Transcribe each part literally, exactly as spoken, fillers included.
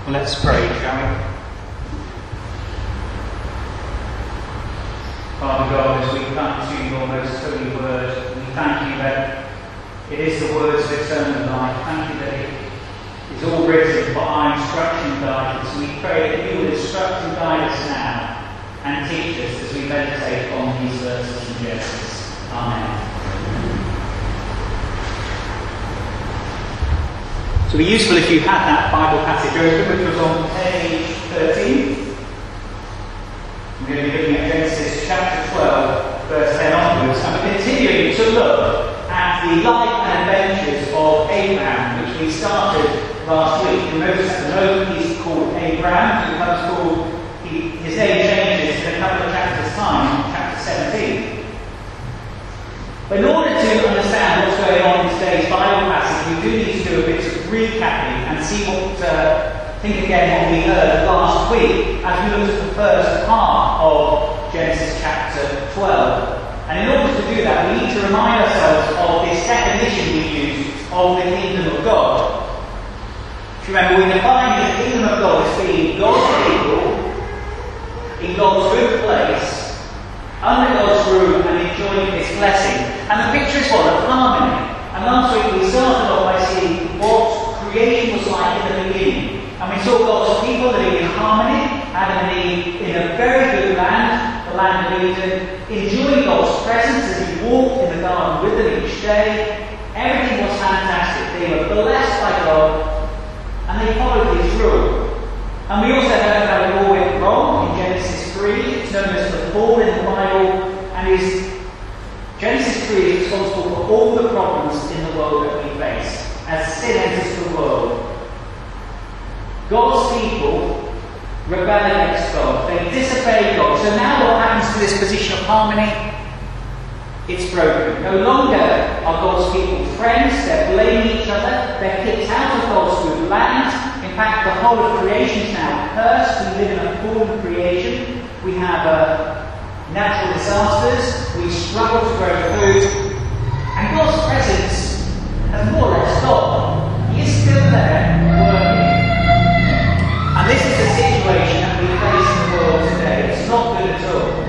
Let's pray, shall we? Father God, as we come to your most holy word, we thank you that it is the words of eternal life. Thank you that it is all written for our instruction and guidance. We pray that you will instruct and guide us now and teach us as we meditate on these verses in Genesis. Amen. So it would be useful if you had that Bible passage open, which was on page thirteen. We're going to be looking at Genesis chapter twelve, verse ten onwards, and we're continuing to look at the life and adventures of Abraham, which we started last week. You'll notice at the moment he's called Abraham, he becomes called, he, his name changes in a couple of chapters' time, chapter seventeen. But in order to understand what's going on in today's Bible passage, we do need to do a bit of recapping and see what, uh, think again what we heard last week as we looked at the first part of Genesis chapter twelve. And in order to do that, we need to remind ourselves of this definition we use of the kingdom of God. If you remember, we defined the kingdom of God as being God's people in God's good place, under God's rule and enjoying His blessing. And the picture is one of harmony. And last week we started off by seeing what creation was like in the beginning. And we saw God's people living in harmony, Adam and Eve in a very good land, the land of Eden, enjoying God's presence as He walked in the garden with them each day. Everything was fantastic. They were blessed by God and they followed His rule. And we also heard how it all went wrong in Genesis three. It's known as the fall in the Bible, and is Genesis three is responsible for all the problems in the world that we face as sin enters the world. God's people rebel against God. They disobey God. So now what happens to this position of harmony? It's broken. No longer are God's people friends. They're blaming each other. They're kicked out of God's good land. In fact, the whole of creation is now cursed. We live in a fallen creation. We have uh, natural disasters. We struggle to grow food. And God's presence has more or less gone. He is still there, working. And this is the situation that we face in the world today. It's not good at all.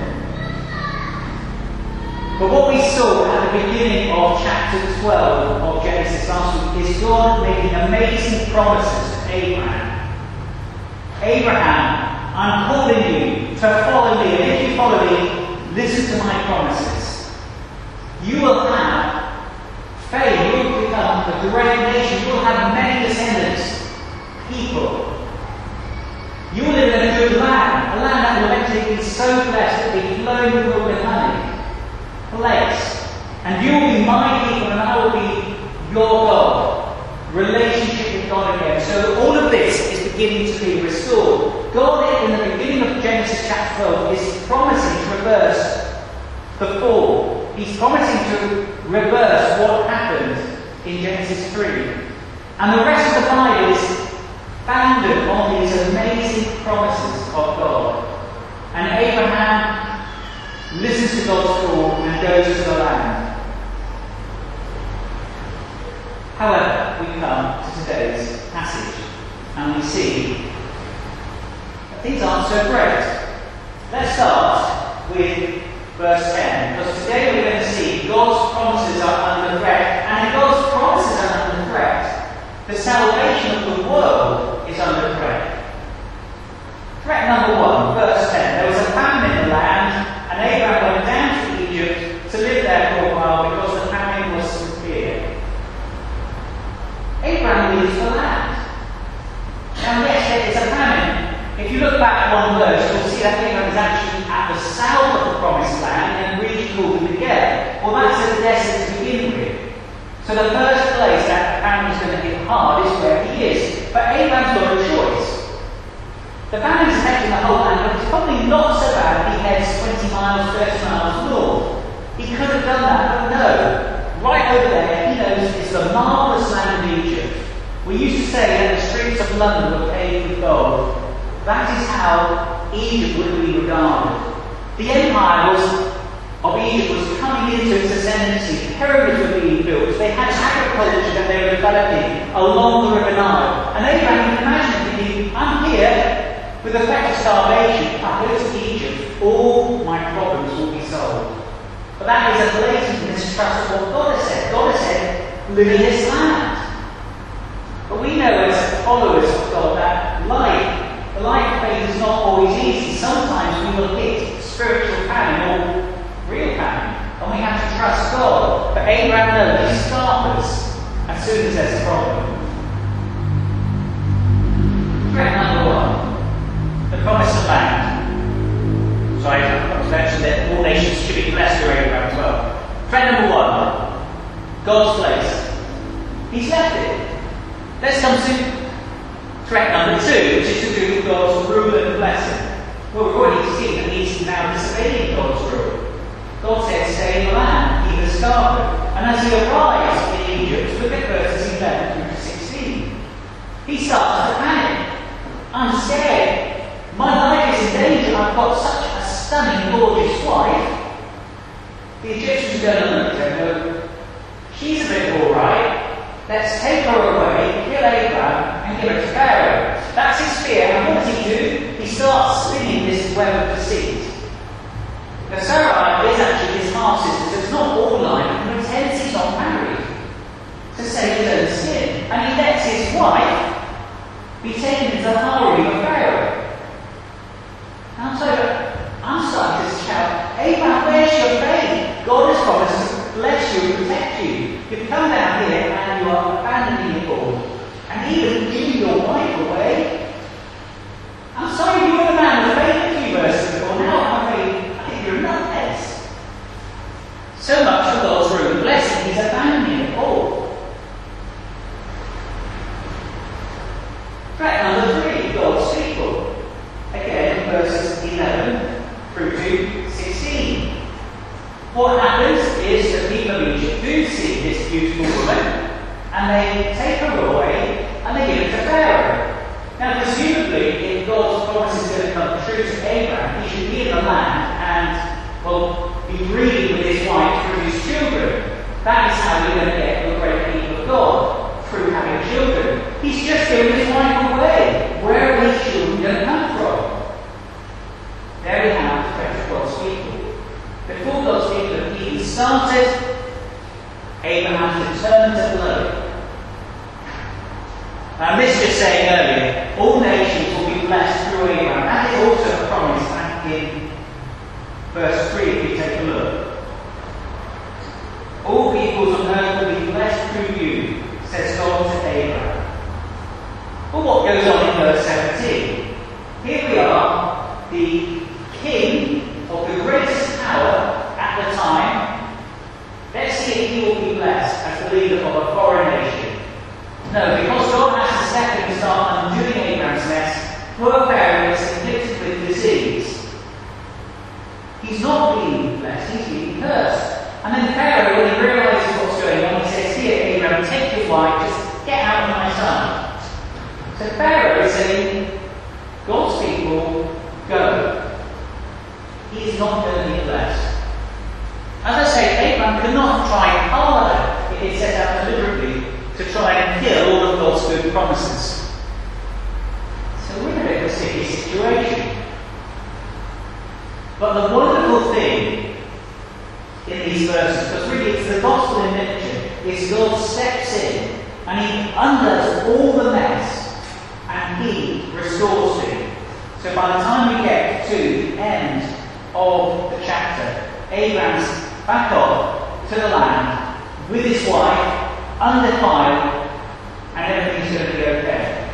But what we saw at the beginning of chapter twelve of Genesis last week is God making amazing promises to Abraham. Abraham, I'm calling you to follow me, and if you follow me, listen to my promises. You will have fame, you will become a great nation, you will have many descendants, people. You will live in a good land, a land that will eventually be so blessed that will be flowing with milk and honey. Place. And you will be my people and I will be your God. Relationship with God again. So all of this is beginning to be restored. God in the beginning of Genesis chapter twelve is promising to reverse the fall. He's promising to reverse what happened in Genesis three. And the rest of the Bible is founded on these amazing promises of God. And Abraham listens to God's call and goes to the land. However, we come to today's passage and we see that things aren't so great. Let's start with verse ten, because today we're going to see God's promises are under threat, and if God's promises are under threat, the salvation of the world is under threat. Threat number one, verse ten. There was a famine in the land, and Abraham went down to Egypt to live there for a while because the famine was severe. Abraham leaves the land. Now, yes, there is a famine. If you look back one verse, you'll see that Abraham is actually at the south of the promised land in a region called Negev. Well, that's a desert to begin with. So the first place that the famine is going to hit hard is where he is. But Abraham's got a choice. The famine is affecting the whole land, but it's probably not so bad if he heads twenty miles, thirty miles north. He could have done that, but no. Right over there, he knows it's the marvellous land of Egypt. We used to say that the streets of London were paved with gold. That is how Egypt would be regarded. The empire was, of Egypt was coming into its ascendancy. Pyramids were being built. They had agriculture that they were developing along the River Nile. And Abraham can imagine thinking, I'm With the threat of starvation, if I go to Egypt, all my problems will be solved. But that is a blatant mistrust of what God has said. God has said, live in this land. But we know as followers of God that life, the life of faith is not always easy. Sometimes we will hit spiritual famine or real famine, and we have to trust God. But Abraham knows he starts as soon as there's a problem. Threat number one, the promised land. Sorry, I was mentioned that all nations should be blessed through Abraham as well. Threat number one, God's place. He's left it. Let's come to threat number two, which is to do with God's rule and blessing. Well, we've already seen that he's now disobeying God's rule. God said, stay in the land, he has starved. And as he arrives in Egypt, look at verses eleven through to sixteen. He starts to panic. I'm scared. My life is in danger. I've got such a stunning, gorgeous wife. The Egyptians go, look at her, she's a bit alright. Let's take her away, kill Abraham, and give her to Pharaoh. That's his fear, and what does he do? He starts spinning this web of deceit. Now, Sarai is actually his half-sister, so it's not all lying, he pretends he's not married to save his own skin. And he lets his wife be taken into the harem of Pharaoh. And so, I'm starting to shout, Abraham, where's your faith? God has promised to bless you and protect you. You've come down here and you are abandoning it all. And even giving your wife away. I'm sorry, you were the man of faith a few verses before. Now I'm afraid I think you're a nuthead. So much for God's rule and blessing, he's abandoning it all. Threat number three, God's people. Again, verses eleven through to sixteen. What happens is the people of Egypt do see this beautiful woman, and they take her away, and they give it to Pharaoh. Now, presumably, if God's promise is going to come true to Abraham, he should be in the land and, well, be breeding with his wife to produce children. That is how you're going to get the great people of God, through having children. He's just given his wife away. Where are these children going to come from? There we have the threat of God's people. Before God's people have even started, Abraham determined to blow. Now, this just saying earlier, all nations will be blessed through Abraham. That is also a promise back in verse three, if you take a look. All peoples on earth will be blessed through you, says God to Abraham. But what goes on in verse seventeen? Here we are, the king of the greatest power at the time. Let's see if he will be blessed as the leader of a foreign nation. No, because God has to step in and start undoing Abraham's mess, poor Pharaoh is afflicted with disease. He's not being blessed, he's being cursed. And then Pharaoh, when he realizes what's going on, he says, here, Abraham, take your wife, just get out of my son. So Pharaoh is saying, God's people, go. He is not going to be blessed. As I say, Abraham could not have tried harder if he set out deliberately to try and kill all of God's good promises. So we're in a bit of a sticky situation. But the wonderful thing in these verses, because really it's the gospel in literature, is God steps in and he undoes all the mess and he restores it. So by the time we get to the end of the chapter, Abraham's back off to the land with his wife, undefiled, and everything's going to be okay.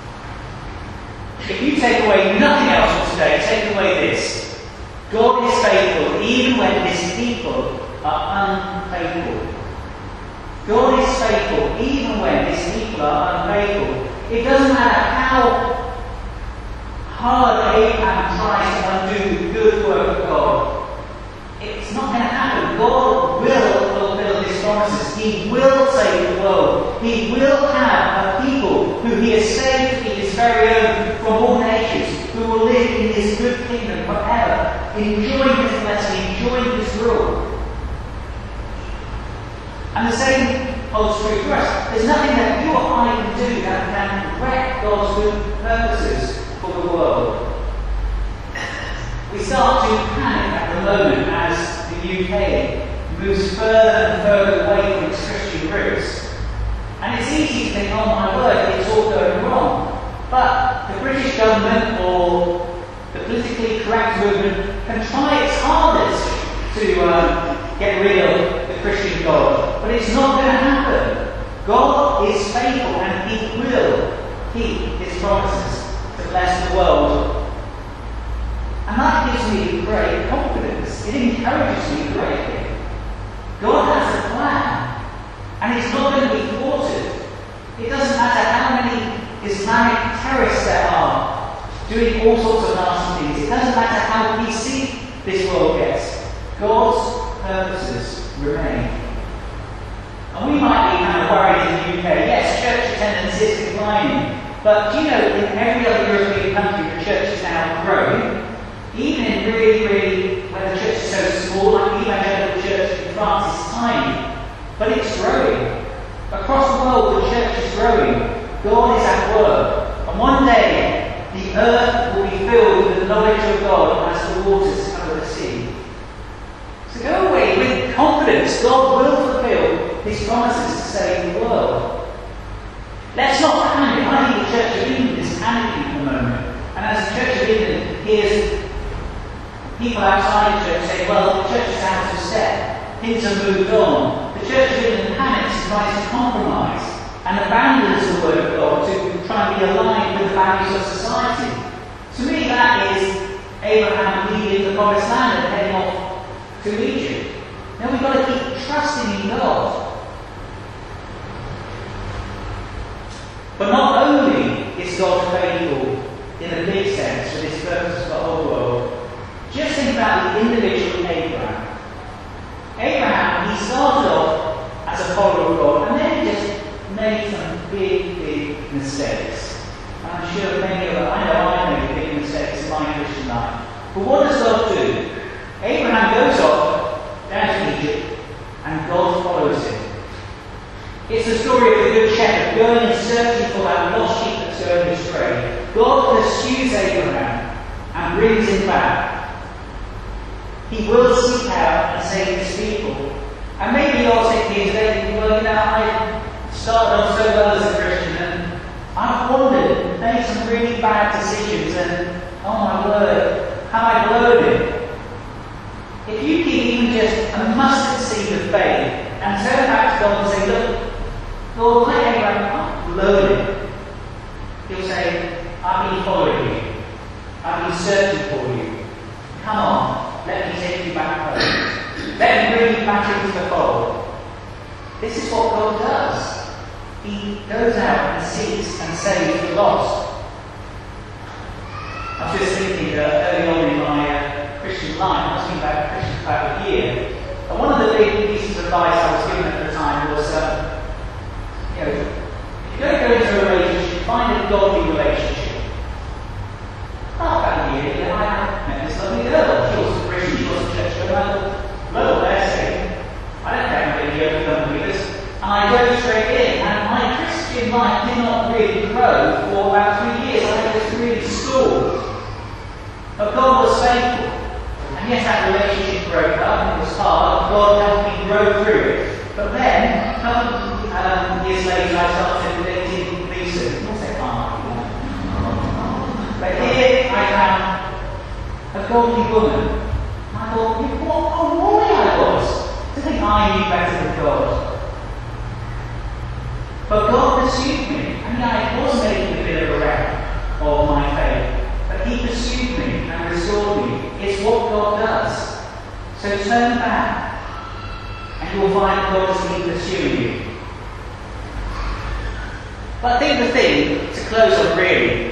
If you take away nothing else from today, take away this. God is faithful even when his people are unfaithful. God is faithful even when his people are unfaithful. It doesn't matter how hard Abraham tries to undo the good work of God. It's not going to happen. God will fulfill his promises. He will save the world. He will have a people who he has saved in his very own from all nations, who will live in his good kingdom forever, enjoying his blessing, enjoying his rule. And the same holds true for us. There's nothing that you or I can do that can wreck God's good purposes for the world. easy to think, oh my word, it's all going wrong. But the British government or the politically correct movement can try its hardest to um, get rid of the Christian God. But it's not going to happen. God is faithful and He will keep His promises to bless the world. And that gives me great confidence. It encourages me greatly. God has a plan. And it's not going to be thwarted. It doesn't matter how many Islamic terrorists there are doing all sorts of nasty things. It doesn't matter how P C this world gets. God's purposes remain. And we might be kind of worried in the U K. Yes, church attendance is declining. But do you know, in every other European country, the church is now growing. Even in really, really, where the church is so small, like the evangelical church in France is tiny. But it's growing. Across the world, the church is growing. God is at work. And one day, the earth will be filled with the knowledge of God as the waters cover the sea. So go away with confidence. God will fulfill His promises to save the world. Let's not panic. I think the Church of England is panicking at the moment. And as the Church of England hears people outside the church say, well, the church is out of step. Things have moved on. The Church of England panics and tries to compromise and abandons the Word of God to try and be aligned with the values of society. To me, that is Abraham leaving the promised land and heading off to Egypt. Now we've got to keep trusting in God. But not only is God faithful in a big sense for His purpose for the whole world, just think about the individual Abraham. Abraham, he started off as a follower of God, and then he just made some big, big mistakes. And I'm sure many of us, I know I made big mistakes in my Christian life. But what does God do? Abraham goes off down to Egypt, and God follows him. It's the story of the Good Shepherd going and searching for that lost sheep that's going astray. God pursues Abraham and brings him back. He will seek out and save His people. And maybe you're sitting here today, well, you know, I started off so well as a Christian and I've wandered, made some really bad decisions, and oh my word, have I blown it? If you keep even just a mustard seed of faith and turn back to God and say, look, Lord, let Abraham, I've blown it. He'll say, I've been following you. I've been searching for you. Come on, let me take you back home. Let me bring you back into the fold. This is what God does. He goes out and seeks and saves the lost. I was just thinking uh, early on in my uh, Christian life, I was thinking about Christian about a year, and one of the big pieces of advice I was given at the time was, um, you know, if you're going to go into a relationship, find a godly relationship. About a year, you know, I met this lovely girl. She wasn't Christian, she wasn't church going. I thought, well, they're saying, I don't care how many years I've done with this. And I go straight in, and my Christian life did not really grow for about three years. I was really stalled. But God was faithful. And yes, that relationship broke up, and it was hard. God helped me grow through it. But then, a couple of um, years later, I started dating Lisa. What's that hard? But here I found a godly woman. I thought, what a woman I was to think I knew better than God. But God pursued me. I mean, I was making a bit of a wreck of my faith. But He pursued me and restored me. It's what God does. So turn back, and you'll find God is pursuing you. But I think the thing to close on really,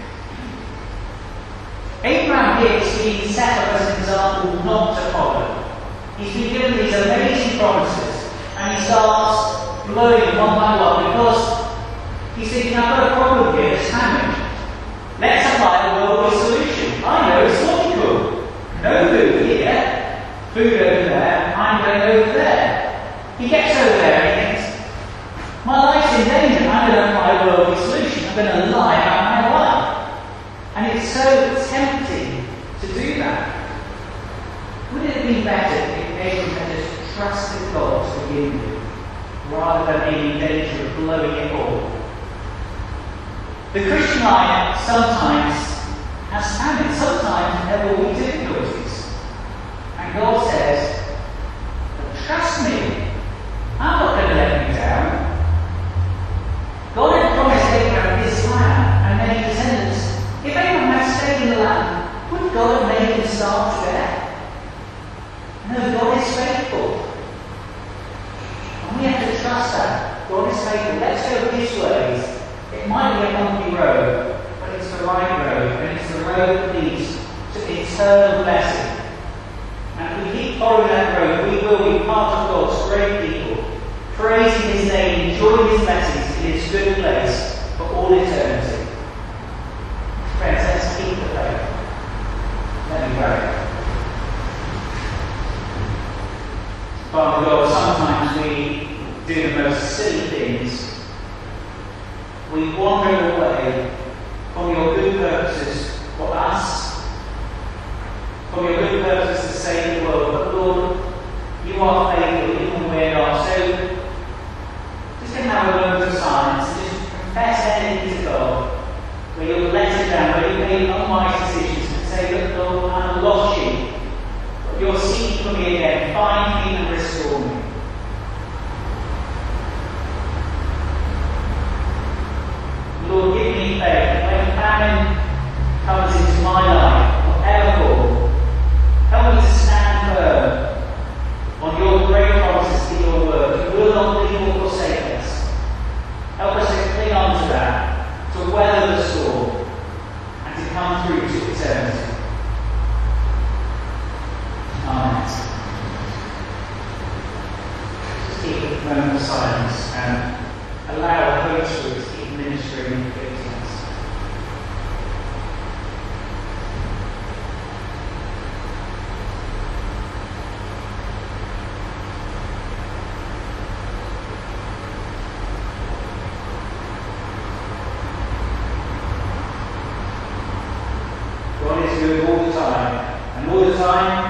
Abraham here is being set up as an example not to follow. He's been given these amazing promises, and he starts blowing one by one because he's thinking, I've got a problem here, it's famine. Let's apply a worldly solution. I know it's logical. No food here, food over there, I'm going over there. He gets over there and he thinks, my life's in danger, I'm going to apply a worldly solution. I'm going to lie about my life. And it's so tempting to do that. Wouldn't it be better if Abraham had just trusted God to begin with, rather than being in danger of blowing it all. The Christian life sometimes has famine, sometimes there will be difficulties. And God says, trust me, I'm not going to let you down. God had promised Abraham this land and many descendants. If Abraham had stayed in the land, would God have made him starve to death? No, God is faithful. And we have to trust that. God is faithful. Let's go His ways. It might be a bumpy road, but it's the right road, and it's the road that leads to eternal blessing. And if we keep following that road, we will be part of God's great people, praising His name, enjoying His blessings in His good place for all eternity. Friends, let's keep the faith. Let me pray. Father God, sometimes we do the most silly things. We wander away from your good purposes for us, from your good purposes to save the world. But Lord, you are faithful even when we're not. So just going to have a moment of silence and just confess anything to God where you've let it down, where you've made unwise decisions, and say, look, Lord, I'm a lost sheep. But you're seeking for me again. Find me and restore me. Lord, give me faith. When famine comes into my life, whatever form, help me to stand firm on your great promises in your word. You will not leave or forsake us. Help us to cling on to that, to weather the storm, and to come through to eternity. Amen. Just keep a moment of silence and allow the Holy Spirit to keep ministering and convicting us. God is good all the time, and all the time